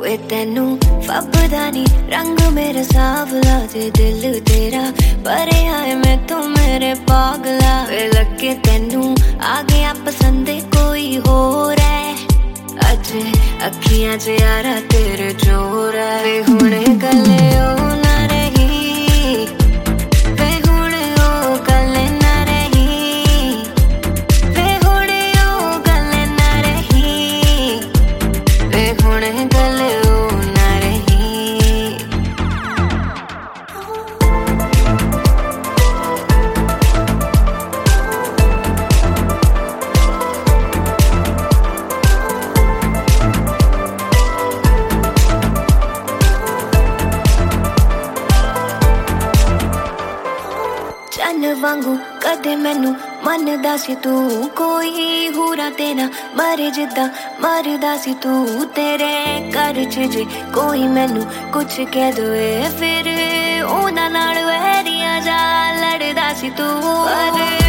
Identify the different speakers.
Speaker 1: वे तेनू फबदा नी रंग मेरा सावला ते दिल तेरा परे आए मैं तो मेरे पागला वे लगे तेनू आ गया पसंद कोई होर है अज अखियां च यारा तेरे जोर है वे हुणे गले ओ ना रही वे हुणे ओ गले ना रही वे हुणे ओ गले ना रही वे हुणे गले ओ ना रही चन वांगू कदे मैनू मनदा सी तू कोई हूरा तेरा मरे जिदा मरदा सी तू तेरे घर च जे कोई मैनू कुछ कह दोए फिर ओना नाल वैरिया जा लड़दा सी तू पर